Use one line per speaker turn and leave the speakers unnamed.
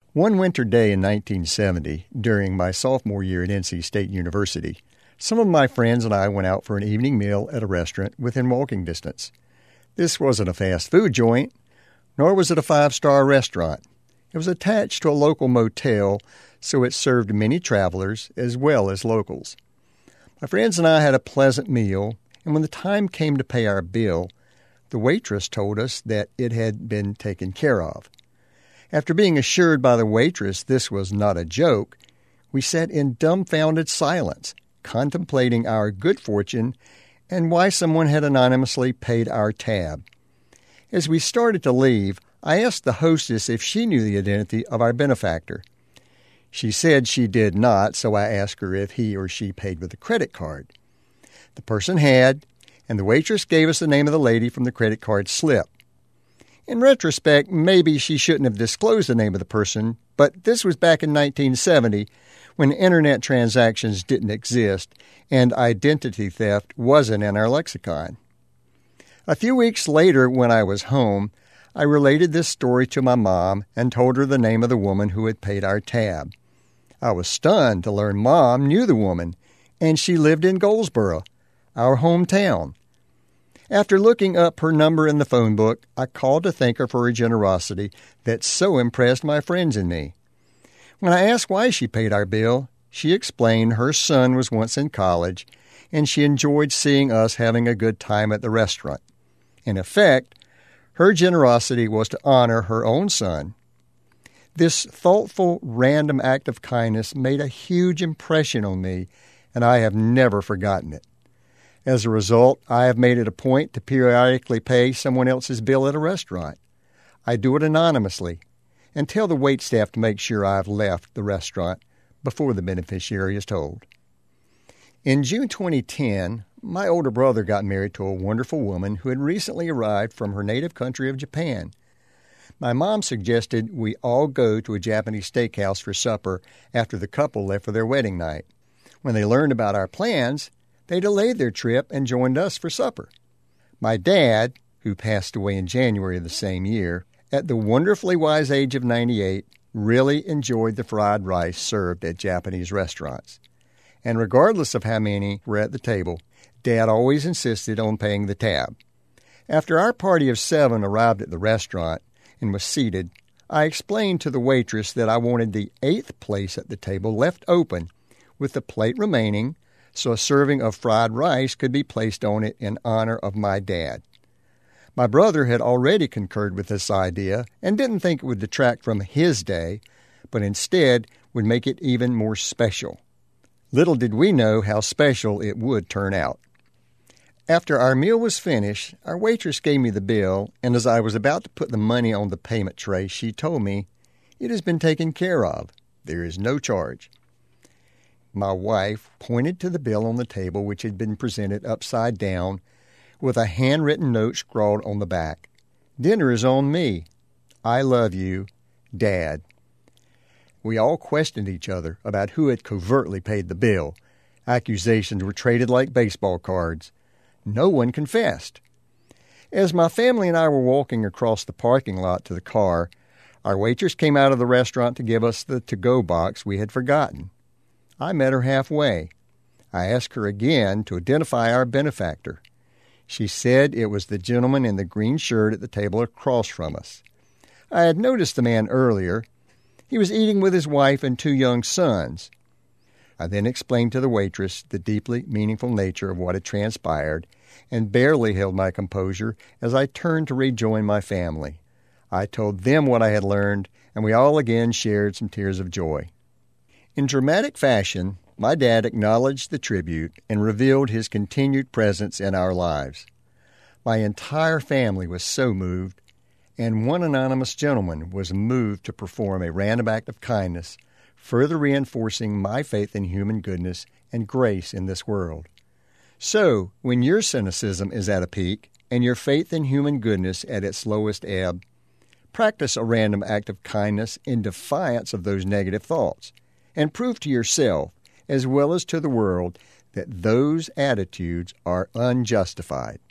One winter day in 1970, during my sophomore year at NC State University, some of my friends and I went out for an evening meal at a restaurant within walking distance. This wasn't a fast food joint, nor was it a five-star restaurant. It was attached to a local motel, so it served many travelers as well as locals. My friends and I had a pleasant meal, and when the time came to pay our bill, the waitress told us that it had been taken care of. After being assured by the waitress this was not a joke, we sat in dumbfounded silence, contemplating our good fortune and why someone had anonymously paid our tab. As we started to leave, I asked the hostess if she knew the identity of our benefactor. She said she did not, so I asked her if he or she paid with a credit card. The person had, and the waitress gave us the name of the lady from the credit card slip. In retrospect, maybe she shouldn't have disclosed the name of the person, but this was back in 1970 when internet transactions didn't exist and identity theft wasn't in our lexicon. A few weeks later, when I was home, I related this story to my mom and told her the name of the woman who had paid our tab. I was stunned to learn Mom knew the woman, and she lived in Goldsboro, our hometown. After looking up her number in the phone book, I called to thank her for her generosity that so impressed my friends and me. When I asked why she paid our bill, she explained her son was once in college, and she enjoyed seeing us having a good time at the restaurant. In effect, her generosity was to honor her own son. This thoughtful, random act of kindness made a huge impression on me, and I have never forgotten it. As a result, I have made it a point to periodically pay someone else's bill at a restaurant. I do it anonymously and tell the waitstaff to make sure I have left the restaurant before the beneficiary is told. In June 2010, my older brother got married to a wonderful woman who had recently arrived from her native country of Japan. My mom suggested we all go to a Japanese steakhouse for supper after the couple left for their wedding night. When they learned about our plans, they delayed their trip and joined us for supper. My dad, who passed away in January of the same year, at the wonderfully wise age of 98, really enjoyed the fried rice served at Japanese restaurants. And regardless of how many were at the table, Dad always insisted on paying the tab. After our party of 7 arrived at the restaurant and was seated, I explained to the waitress that I wanted the 8th place at the table left open, with the plate remaining, so a serving of fried rice could be placed on it in honor of my dad. My brother had already concurred with this idea and didn't think it would detract from his day, but instead would make it even more special. Little did we know how special it would turn out. After our meal was finished, our waitress gave me the bill, and as I was about to put the money on the payment tray, she told me, "It has been taken care of. There is no charge." My wife pointed to the bill on the table, which had been presented upside down, with a handwritten note scrawled on the back. "Dinner is on me. I love you, Dad." We all questioned each other about who had covertly paid the bill. Accusations were traded like baseball cards. No one confessed. As my family and I were walking across the parking lot to the car, our waitress came out of the restaurant to give us the to-go box we had forgotten. I met her halfway. I asked her again to identify our benefactor. She said it was the gentleman in the green shirt at the table across from us. I had noticed the man earlier. He was eating with his wife and 2 young sons. I then explained to the waitress the deeply meaningful nature of what had transpired and barely held my composure as I turned to rejoin my family. I told them what I had learned, and we all again shared some tears of joy. In dramatic fashion, my dad acknowledged the tribute and revealed his continued presence in our lives. My entire family was so moved, and one anonymous gentleman was moved to perform a random act of kindness, further reinforcing my faith in human goodness and grace in this world. So, when your cynicism is at a peak and your faith in human goodness at its lowest ebb, practice a random act of kindness in defiance of those negative thoughts, and prove to yourself, as well as to the world, that those attitudes are unjustified.